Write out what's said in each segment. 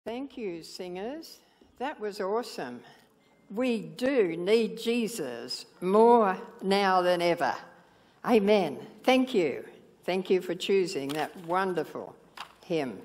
Thank you, singers. That was awesome. We do need Jesus more now than ever. Amen. Thank you. Thank you for choosing that wonderful hymn.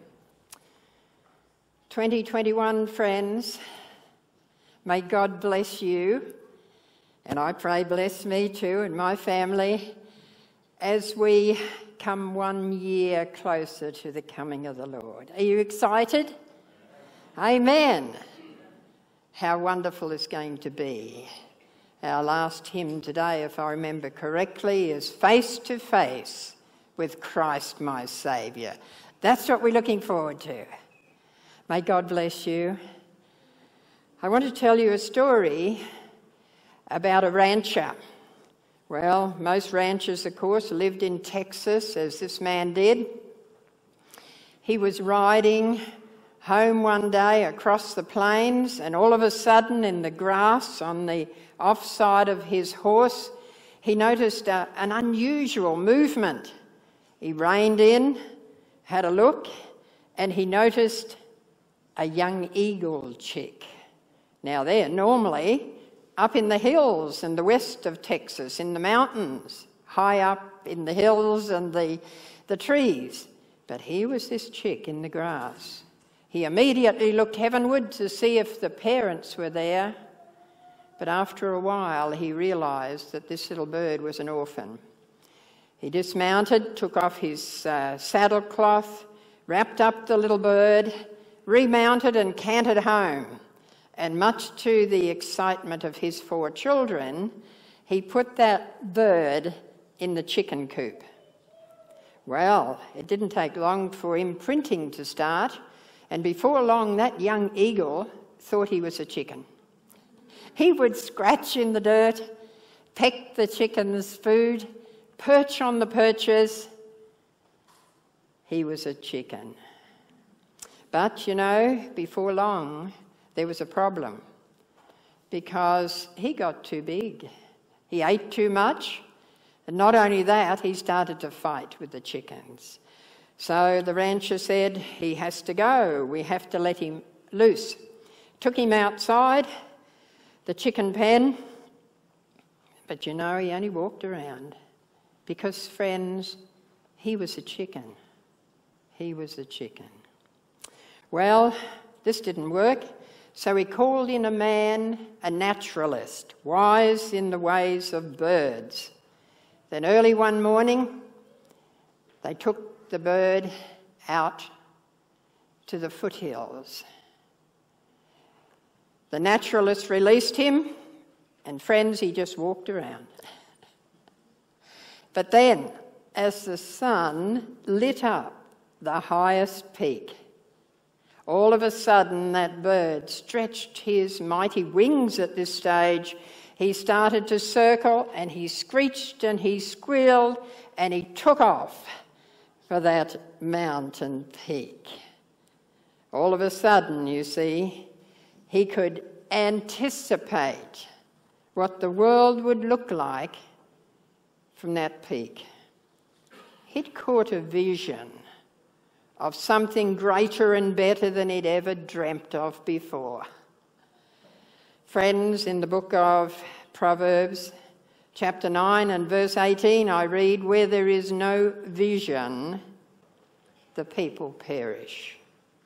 2021, friends, may God bless you, and I pray bless me too and my family as we come 1 year closer to the coming of the Lord. Are you excited? Amen. How wonderful it's going to be. Our last hymn today, if I remember correctly, is Face to Face with Christ my Saviour. That's what we're looking forward to. May God bless you. I want to tell you a story about a rancher. Well, most ranchers, of course, lived in Texas, as this man did. He was riding home one day across the plains, and all of a sudden in the grass on the offside of his horse, he noticed an unusual movement. He reined in, had a look, and he noticed a young eagle chick. Now they're normally up in the hills in the west of Texas, in the mountains, high up in the hills and the trees. But here was this chick in the grass. He immediately looked heavenward to see if the parents were there, but after a while he realised that this little bird was an orphan. He dismounted, took off his saddlecloth, wrapped up the little bird, remounted and cantered home. And much to the excitement of his 4 children, he put that bird in the chicken coop. Well, it didn't take long for imprinting to start, and before long that young eagle thought he was a chicken. He would scratch in the dirt, peck the chicken's food, perch on the perches. He was a chicken. But, you know, before long, there was a problem because he got too big. He ate too much, and not only that, he started to fight with the chickens. So the rancher said, he has to go. We have to let him loose. Took him outside the chicken pen, but you know, he only walked around because, friends, he was a chicken. He was a chicken. Well, this didn't work. So he called in a man, a naturalist, wise in the ways of birds. Then early one morning, they took the bird out to the foothills. The naturalist released him, and friends, he just walked around. But then, as the sun lit up the highest peak, all of a sudden, that bird stretched his mighty wings at this stage. He started to circle, and he screeched, and he squealed, and he took off for that mountain peak. All of a sudden, you see, he could anticipate what the world would look like from that peak. He'd caught a vision of something greater and better than he'd ever dreamt of before. Friends, in the book of Proverbs, chapter 9 and verse 18, I read, "Where there is no vision, the people perish."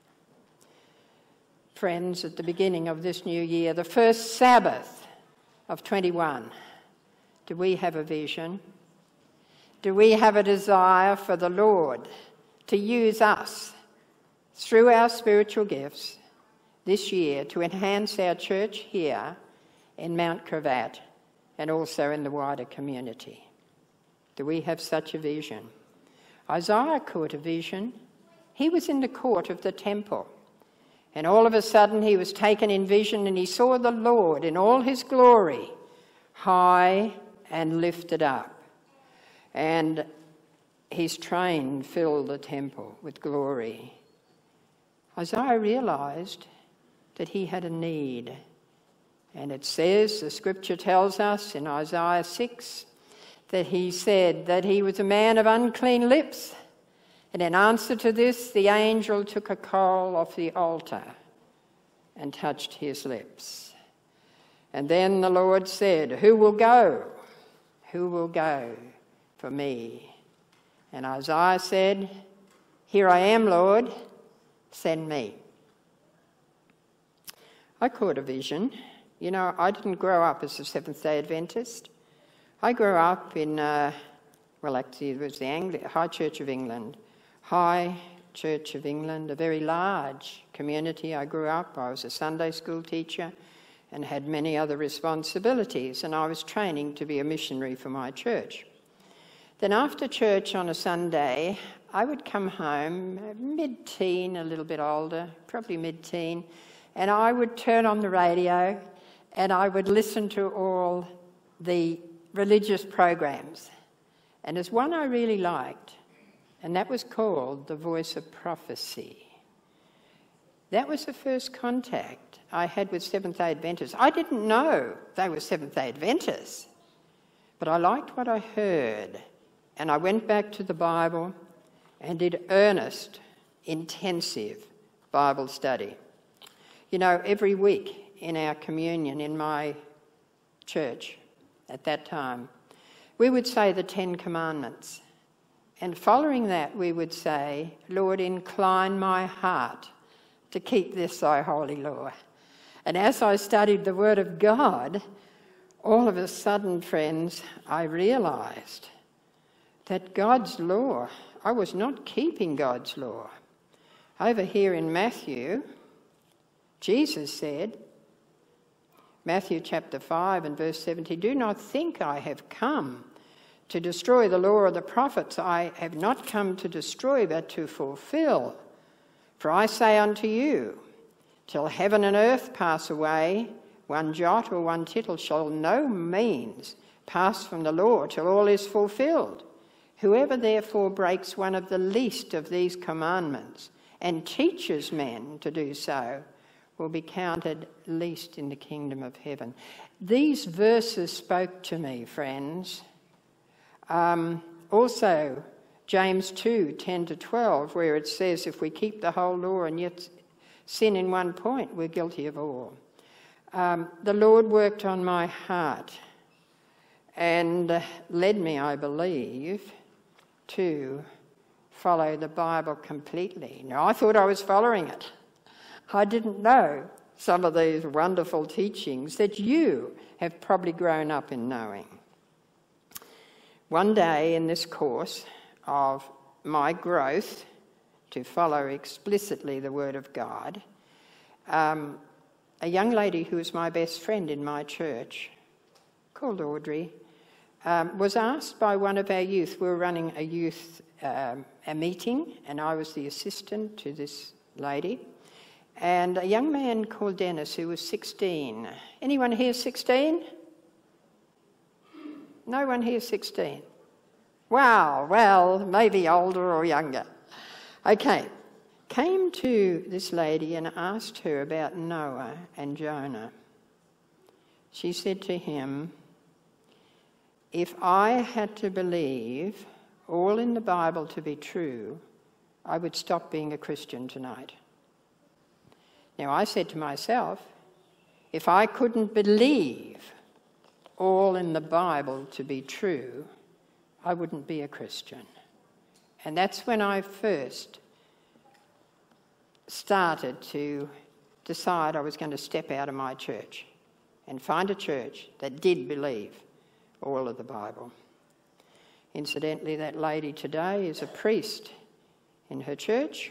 Friends, at the beginning of this new year, the first Sabbath of 21, do we have a vision? Do we have a desire for the Lord to use us through our spiritual gifts this year to enhance our church here in Mount Cravat and also in the wider community? Do we have such a vision? Isaiah caught a vision. He was in the court of the temple, and all of a sudden he was taken in vision, and he saw the Lord in all his glory, high and lifted up. And his train filled the temple with glory. Isaiah realised that he had a need. And it says, the scripture tells us in Isaiah 6, that he said that he was a man of unclean lips. And in answer to this, the angel took a coal off the altar and touched his lips. And then the Lord said, "Who will go? Who will go for me?" And Isaiah said, "Here I am, Lord, send me." I caught a vision. You know, I didn't grow up as a Seventh-day Adventist. I grew up in, actually it was the High Church of England. High Church of England, a very large community. I grew up, I was a Sunday school teacher and had many other responsibilities, and I was training to be a missionary for my church. Then after church on a Sunday, I would come home, mid-teen, a little bit older, probably mid-teen, and I would turn on the radio and I would listen to all the religious programs. And there's one I really liked, and that was called The Voice of Prophecy. That was the first contact I had with Seventh-day Adventists. I didn't know they were Seventh-day Adventists, but I liked what I heard. And I went back to the Bible and did earnest, intensive Bible study. You know, every week in our communion in my church at that time, we would say the 10 Commandments. And following that, we would say, "Lord, incline my heart to keep this thy holy law." And as I studied the Word of God, all of a sudden, friends, I realised that God's law, I was not keeping God's law. Over here in Matthew, Jesus said, Matthew chapter 5 and verse 70, "Do not think I have come to destroy the law of the prophets. I have not come to destroy, but to fulfill. For I say unto you, till heaven and earth pass away, one jot or one tittle shall no means pass from the law till all is fulfilled. Whoever therefore breaks one of the least of these commandments and teaches men to do so will be counted least in the kingdom of heaven." These verses spoke to me, friends. Also, James 2, 10 to 12, where it says, if we keep the whole law and yet sin in one point, we're guilty of all. The Lord worked on my heart and led me, I believe, to follow the Bible completely. Now, I thought I was following it. I didn't know some of these wonderful teachings that you have probably grown up in knowing. One day in this course of my growth to follow explicitly the Word of God, a young lady who was my best friend in my church, called Audrey, was asked by one of our youth. We were running a youth a meeting, and I was the assistant to this lady. And a young man called Dennis, who was 16. Anyone here 16? No one here 16. Wow, well, maybe older or younger. Okay, came to this lady and asked her about Noah and Jonah. She said to him, "If I had to believe all in the Bible to be true, I would stop being a Christian tonight." Now, I said to myself, if I couldn't believe all in the Bible to be true, I wouldn't be a Christian. And that's when I first started to decide I was going to step out of my church and find a church that did believe all of the Bible. Incidentally, that lady today is a priest in her church.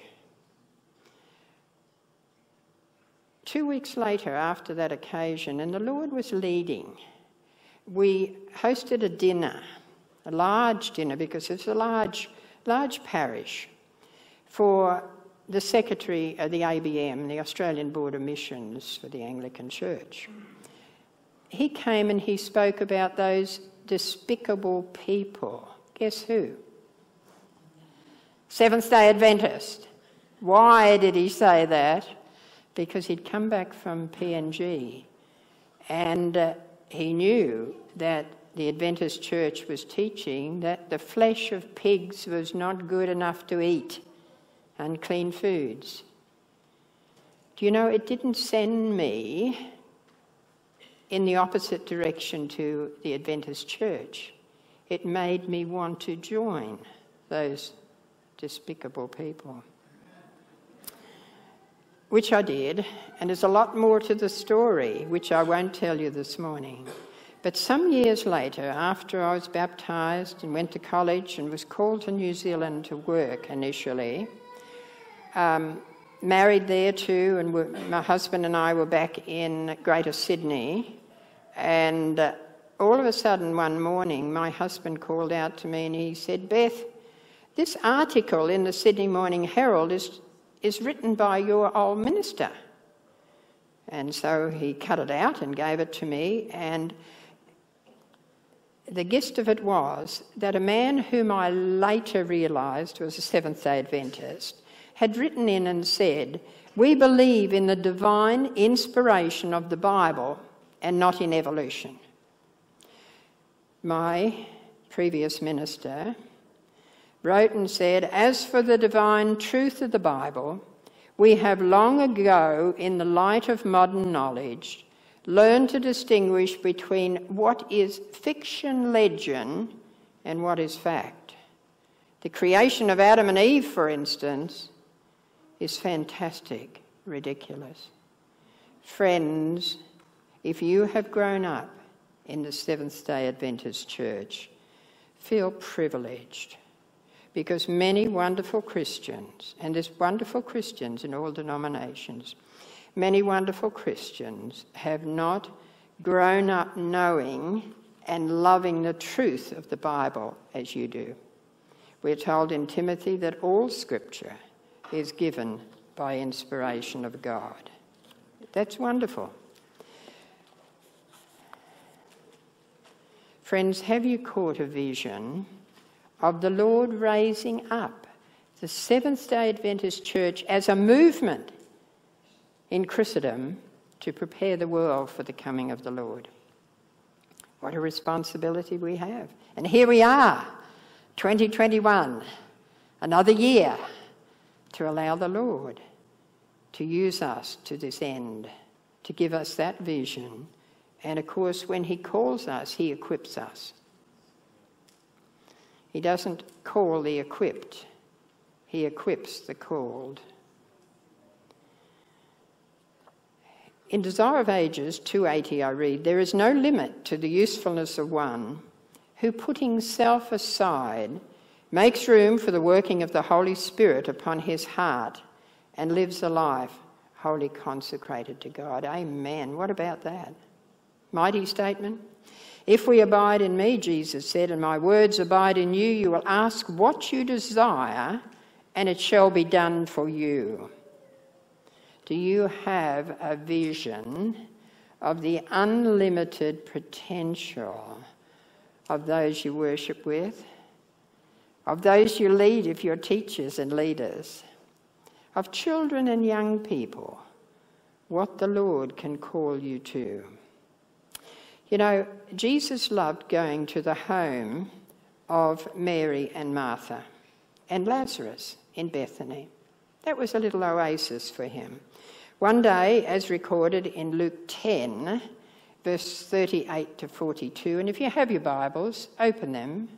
2 weeks later, after that occasion, and the Lord was leading, we hosted a dinner, a large dinner, because it's a large parish, for the secretary of the ABM, the Australian Board of Missions for the Anglican Church. He came and he spoke about those despicable people. Guess who? Seventh-day Adventist. Why did he say that? Because he'd come back from PNG and he knew that the Adventist Church was teaching that the flesh of pigs was not good enough to eat, unclean foods. Do you know, it didn't send me in the opposite direction to the Adventist church. It made me want to join those despicable people. Which I did, and there's a lot more to the story, which I won't tell you this morning. But some years later, after I was baptised and went to college and was called to New Zealand to work initially, married there too, and my husband and I were back in Greater Sydney, and all of a sudden one morning my husband called out to me and he said, "Beth, this article in the Sydney Morning Herald is written by your old minister." And so he cut it out and gave it to me, and the gist of it was that a man whom I later realised was a Seventh-day Adventist had written in and said, "We believe in the divine inspiration of the Bible and not in evolution." My previous minister wrote and said, "As for the divine truth of the Bible, we have long ago, in the light of modern knowledge, learned to distinguish between what is fiction legend and what is fact. The creation of Adam and Eve, for instance, is fantastic, ridiculous." Friends, if you have grown up in the Seventh-day Adventist Church, feel privileged, because many wonderful Christians, and there's wonderful Christians in all denominations, many wonderful Christians have not grown up knowing and loving the truth of the Bible as you do. We're told in Timothy that all Scripture is given by inspiration of God. That's wonderful. Friends, have you caught a vision of the Lord raising up the Seventh-day Adventist Church as a movement in Christendom to prepare the world for the coming of the Lord? What a responsibility we have. And here we are, 2021, another year to allow the Lord to use us to this end, to give us that vision. And of course, when he calls us, he equips us. He doesn't call the equipped, he equips the called. In Desire of Ages 280 I read, "There is no limit to the usefulness of one who, putting self aside, makes room for the working of the Holy Spirit upon his heart and lives a life wholly consecrated to God." Amen. What about that? Mighty statement. "If we abide in me," Jesus said, "and my words abide in you, you will ask what you desire, and it shall be done for you." Do you have a vision of the unlimited potential of those you worship with, of those you lead if you're teachers and leaders, of children and young people, what the Lord can call you to? You know, Jesus loved going to the home of Mary and Martha and Lazarus in Bethany. That was a little oasis for him. One day, as recorded in Luke 10, verse 38 to 42, and if you have your Bibles, open them.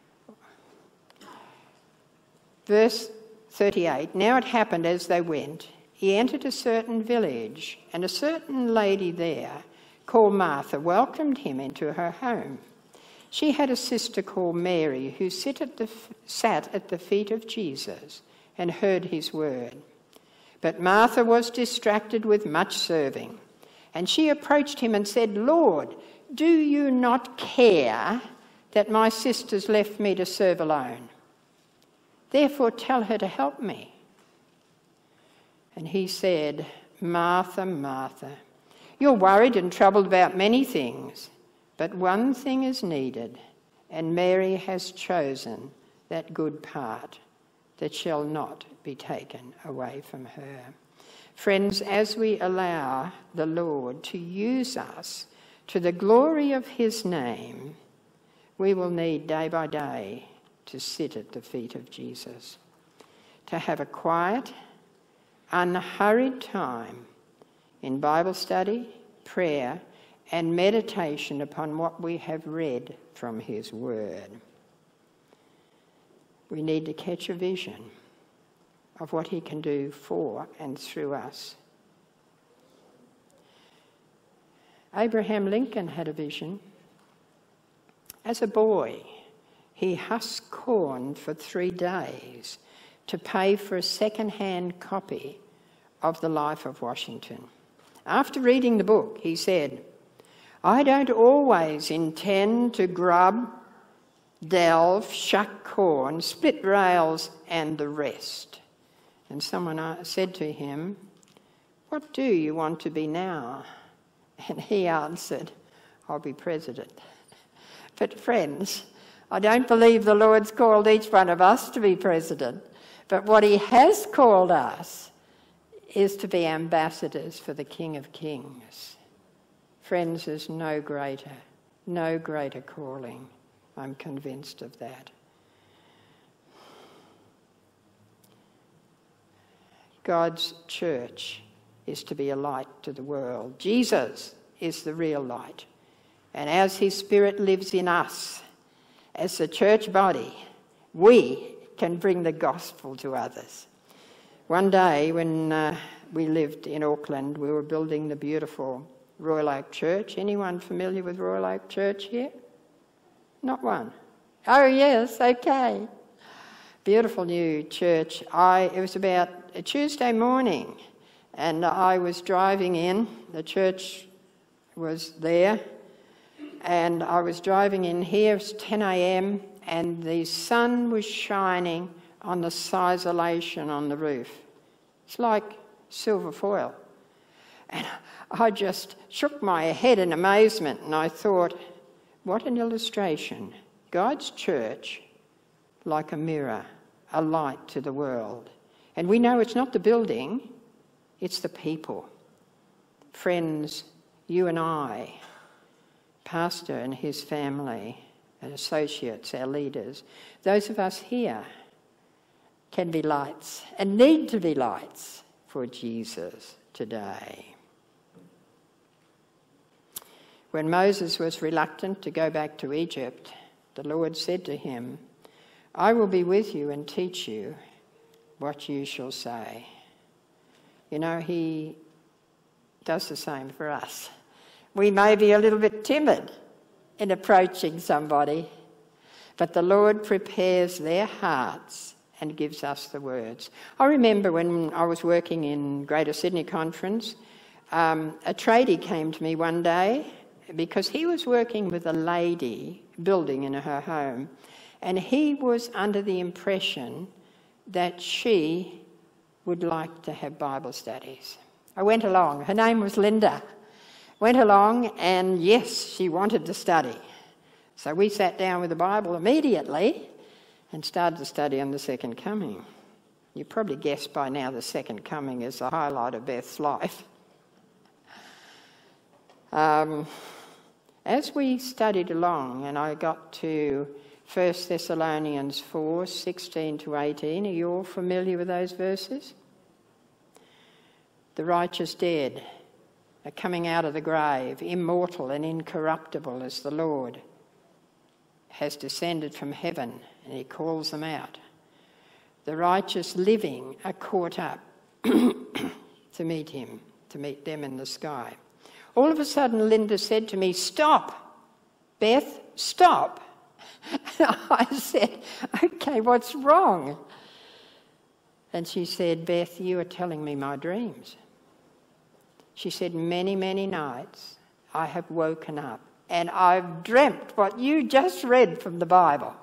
Verse 38, "Now it happened as they went, he entered a certain village, and a certain lady there, called Martha, welcomed him into her home. She had a sister called Mary, who sat at the feet of Jesus and heard his word. But Martha was distracted with much serving, and she approached him and said, 'Lord, do you not care that my sister's left me to serve alone? Therefore tell her to help me.' And he said, 'Martha, Martha, you're worried and troubled about many things, but one thing is needed, and Mary has chosen that good part that shall not be taken away from her.'" Friends, as we allow the Lord to use us to the glory of his name, we will need day by day to sit at the feet of Jesus, to have a quiet, unhurried time in Bible study, prayer, and meditation upon what we have read from his word. We need to catch a vision of what he can do for and through us. Abraham Lincoln had a vision. As a boy, he husked corn for 3 days to pay for a second-hand copy of The Life of Washington. After reading the book, he said, "I don't always intend to grub, delve, shuck corn, split rails, and the rest." And someone said to him, "What do you want to be now?" And he answered, "I'll be president." But friends, I don't believe the Lord's called each one of us to be president. But what he has called us is to be ambassadors for the King of Kings. Friends, there's no greater calling. I'm convinced of that. God's church is to be a light to the world. Jesus is the real light. And as his Spirit lives in us, as the church body, we can bring the gospel to others. One day when we lived in Auckland, we were building the beautiful Royal Oak Church. Anyone familiar with Royal Oak Church here? Not one. Oh yes, okay. Beautiful new church. It was about a Tuesday morning, and I was driving in. The church was there, and I was driving in here. It was 10 a.m, and the sun was shining on the sisolation on the roof. It's like silver foil. And I just shook my head in amazement, and I thought, what an illustration. God's church, like a mirror, a light to the world. And we know it's not the building, it's the people. Friends, you and I, Pastor and his family, and associates, our leaders, those of us here can be lights and need to be lights for Jesus today. When Moses was reluctant to go back to Egypt, the Lord said to him, "I will be with you and teach you what you shall say." You know, he does the same for us. We may be a little bit timid in approaching somebody, but the Lord prepares their hearts and gives us the words. I remember when I was working in Greater Sydney Conference, a tradie came to me one day because he was working with a lady building in her home, and he was under the impression that she would like to have Bible studies. I went along. Her name was Linda. Went along, and yes, she wanted to study. So we sat down with the Bible immediately and started to study on the Second Coming. You probably guessed by now the Second Coming is the highlight of Beth's life. As we studied along, and I got to 1 Thessalonians 4, 16 to 18, are you all familiar with those verses? The righteous dead are coming out of the grave, immortal and incorruptible as the Lord has descended from heaven, and he calls them out. The righteous living are caught up to meet him, to meet them in the sky. All of a sudden, Linda said to me, "Stop, Beth, stop." I said, "Okay, what's wrong?" And she said, "Beth, you are telling me my dreams." She said, "Many, many nights I have woken up and I've dreamt what you just read from the Bible.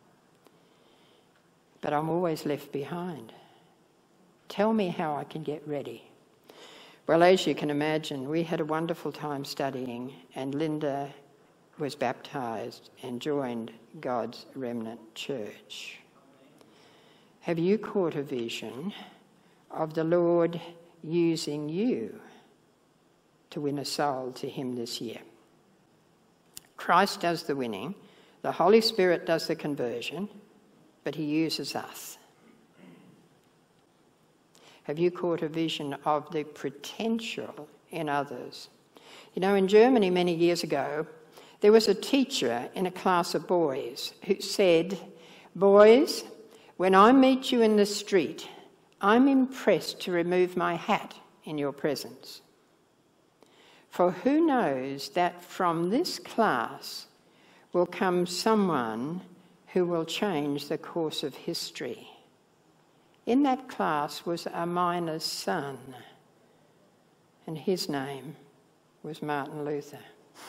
But I'm always left behind. Tell me how I can get ready." Well, as you can imagine, we had a wonderful time studying, and Linda was baptised and joined God's remnant church. Have you caught a vision of the Lord using you to win a soul to him this year? Christ does the winning, the Holy Spirit does the conversion, but he uses us. Have you caught a vision of the potential in others. You know, in Germany many years ago, there was a teacher in a class of boys who said, "Boys, when I meet you in the street, I'm impressed to remove my hat in your presence. For who knows that from this class will come someone who will change the course of history." In that class was a miner's son, and his name was Martin Luther.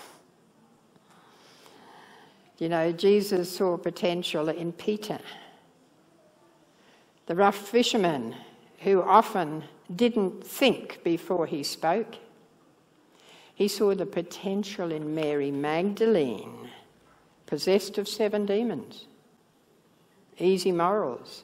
You know, Jesus saw potential in Peter, the rough fisherman who often didn't think before he spoke. He saw the potential in Mary Magdalene, possessed of 7 demons, easy morals.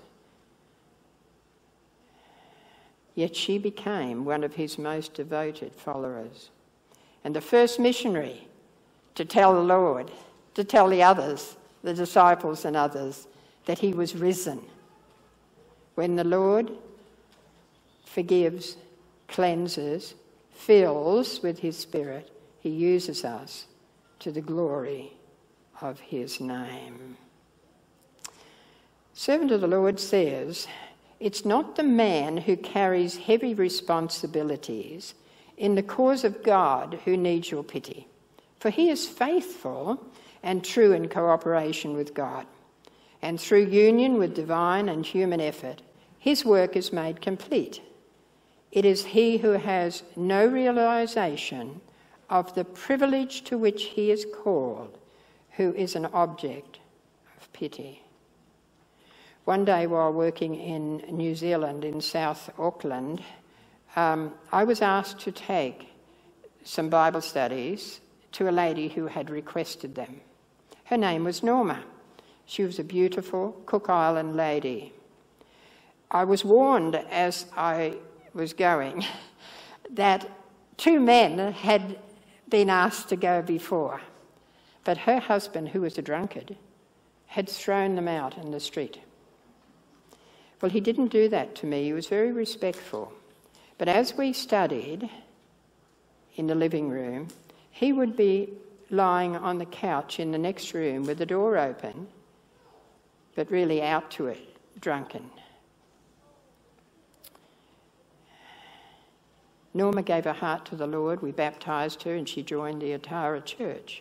Yet she became one of his most devoted followers, and the first missionary to tell the Lord, to tell the others, the disciples and others, that he was risen. When the Lord forgives, cleanses, fills with his Spirit, he uses us to the glory of his name. Servant of the Lord says, "It's not the man who carries heavy responsibilities in the cause of God who needs your pity, for he is faithful and true in cooperation with God, and through union with divine and human effort, his work is made complete. It is he who has no realization of the privilege to which he is called, who is an object of pity." One day while working in New Zealand, in South Auckland, I was asked to take some Bible studies to a lady who had requested them. Her name was Norma. She was a beautiful Cook Island lady. I was warned as I was going that 2 men had been asked to go before, but her husband, who was a drunkard, had thrown them out in the street. Well, he didn't do that to me. He was very respectful. But as we studied in the living room, he would be lying on the couch in the next room with the door open, but really out to it, drunken. Norma gave her heart to the Lord. We baptised her and she joined the Atara Church.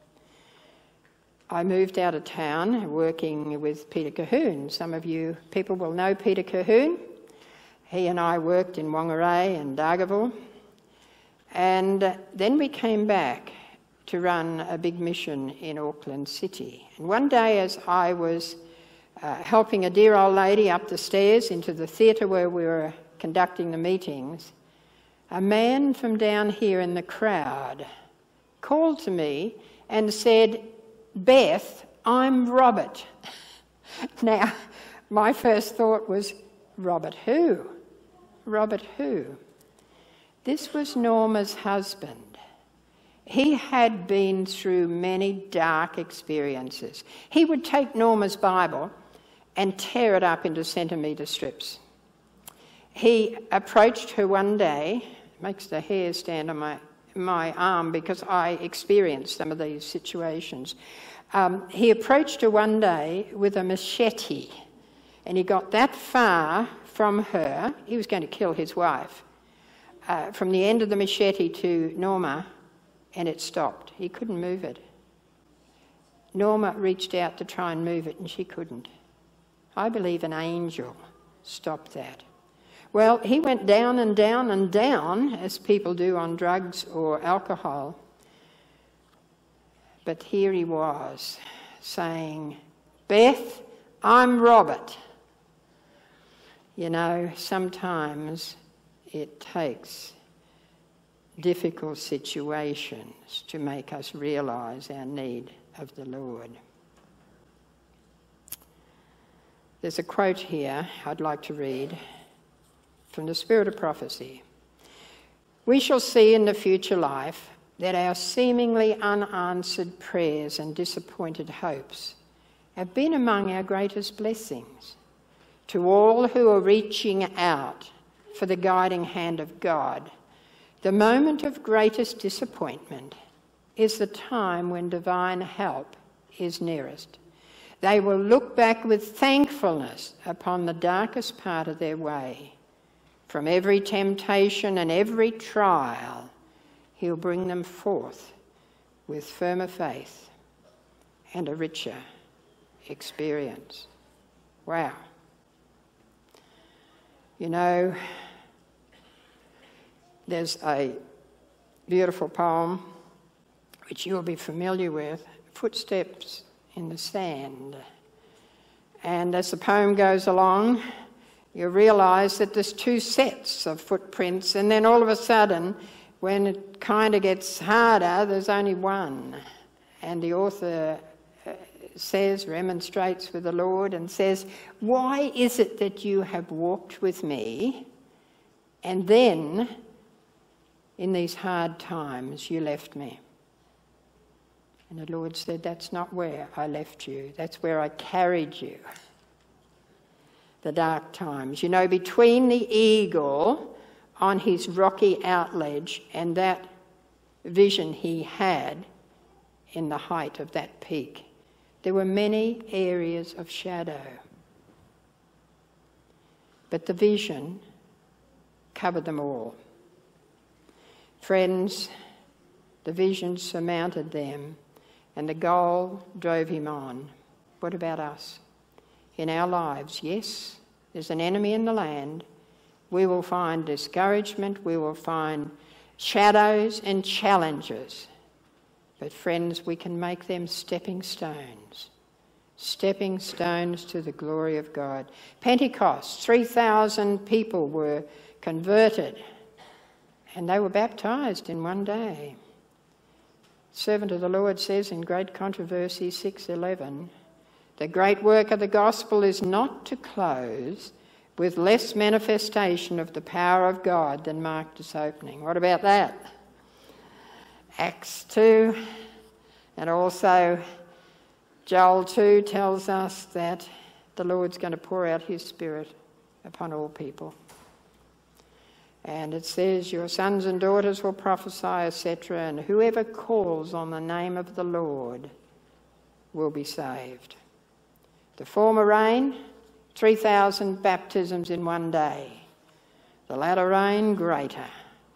I moved out of town working with Peter Cahoon. Some of you people will know Peter Cahoon. He and I worked in Whangarei and Dargaville. And then we came back to run a big mission in Auckland City. And one day as I was helping a dear old lady up the stairs into the theatre where we were conducting the meetings, a man from down here in the crowd called to me and said, "Beth, I'm Robert." Now, my first thought was, Robert who? Robert who? This was Norma's husband. He had been through many dark experiences. He would take Norma's Bible and tear it up into centimetre strips. He approached her one day, makes the hair stand on my arm because I experienced some of these situations. He approached her one day with a machete, and he got that far from her. He was going to kill his wife. From the end of the machete to Norma, and it stopped. He couldn't move it. Norma reached out to try and move it, and she couldn't. I believe an angel stopped that. Well, he went down and down and down, as people do on drugs or alcohol. But here he was, saying, "Beth, I'm Robert." You know, sometimes it takes difficult situations to make us realise our need of the Lord. There's a quote here I'd like to read from the Spirit of Prophecy. "We shall see in the future life that our seemingly unanswered prayers and disappointed hopes have been among our greatest blessings. To all who are reaching out for the guiding hand of God, The moment of greatest disappointment is the time when divine help is nearest. They will look back with thankfulness upon the darkest part of their way. From every temptation and every trial, he'll bring them forth with firmer faith and a richer experience. Wow. You know, there's a beautiful poem which you'll be familiar with, Footsteps in the Sand. And as the poem goes along, you realise that there's two sets of footprints, and then all of a sudden, when it kind of gets harder, there's only one. And the author remonstrates with the Lord and says, "Why is it that you have walked with me, and then in these hard times you left me?" And the Lord said, "That's not where I left you. That's where I carried you." The dark times. You know, between the eagle on his rocky outledge and that vision he had in the height of that peak, there were many areas of shadow. But the vision covered them all. Friends, the vision surmounted them, and the goal drove him on. What about us? In our lives, yes, there's an enemy in the land. We will find discouragement, we will find shadows and challenges. But friends, we can make them stepping stones to the glory of God. Pentecost, 3,000 people were converted, and they were baptised in one day. Servant of the Lord says in Great Controversy 6:11, "The great work of the gospel is not to close with less manifestation of the power of God than marked its opening." What about that? Acts 2, and also Joel 2 tells us that the Lord's going to pour out his Spirit upon all people. And it says, "Your sons and daughters will prophesy, etc., and whoever calls on the name of the Lord will be saved." The former rain, 3,000 baptisms in one day. The latter rain, greater.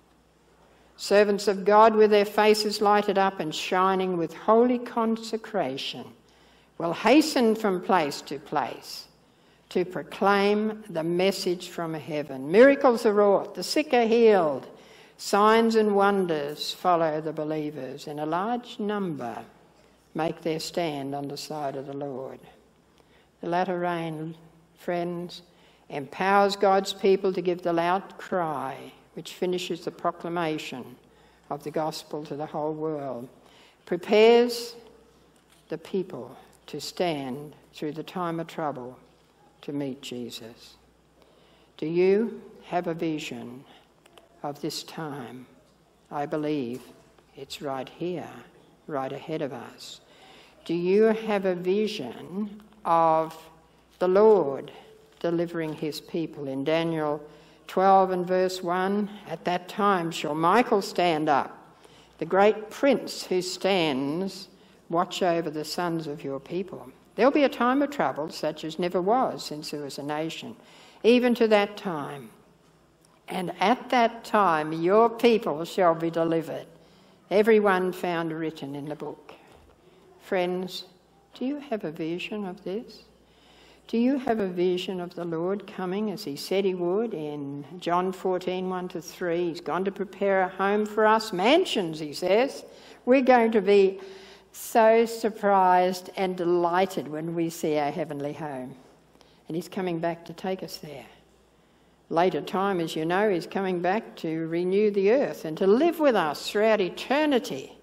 Servants of God with their faces lighted up and shining with holy consecration will hasten from place to place to proclaim the message from heaven. Miracles are wrought, the sick are healed, signs and wonders follow the believers, and a large number make their stand on the side of the Lord. The latter rain, friends, empowers God's people to give the loud cry which finishes the proclamation of the gospel to the whole world, prepares the people to stand through the time of trouble to meet Jesus. Do you have a vision of this time? I believe it's right here, right ahead of us. Do you have a vision of the Lord delivering his people? In Daniel 12 and verse 1, "At that time shall Michael stand up, the great prince who stands watch over the sons of your people." There'll be a time of trouble such as never was since there was a nation, even to that time. "And at that time your people shall be delivered, everyone found written in the book." Friends, do you have a vision of this? Do you have a vision of the Lord coming as he said he would in John 14, 1-3? He's gone to prepare a home for us, mansions, he says. We're going to be so surprised and delighted when we see our heavenly home. And he's coming back to take us there. Later time, as you know, he's coming back to renew the earth and to live with us throughout eternity.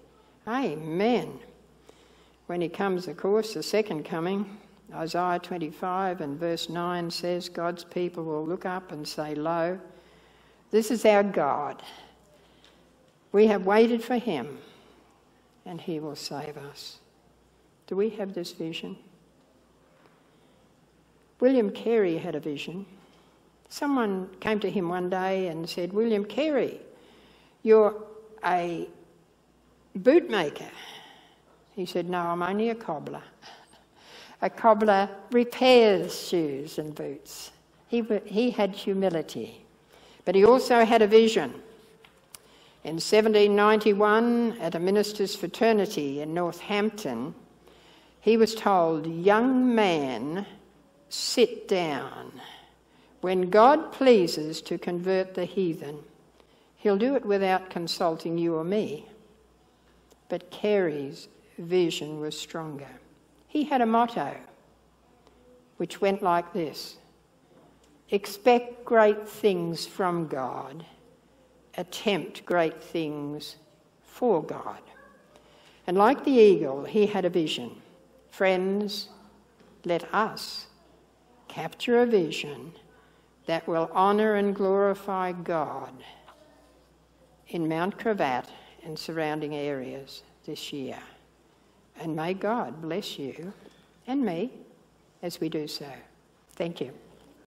Amen. When he comes, of course, the second coming, Isaiah 25 and verse 9 says, God's people will look up and say, "Lo, this is our God. We have waited for him, and he will save us." Do we have this vision? William Carey had a vision. Someone came to him one day and said, "William Carey, "You're a bootmaker." He said, "No, I'm only a cobbler." A cobbler repairs shoes and boots. He had humility, but he also had a vision. In 1791, at a minister's fraternity in Northampton, he was told, "Young man, sit down. When God pleases to convert the heathen, he'll do it without consulting you or me." But Carey's vision was stronger. He had a motto which went like this: expect great things from God, attempt great things for God. And like the eagle, he had a vision. Friends, let us capture a vision that will honour and glorify God in Mount Cravat and surrounding areas this year. And may God bless you and me as we do so. Thank you.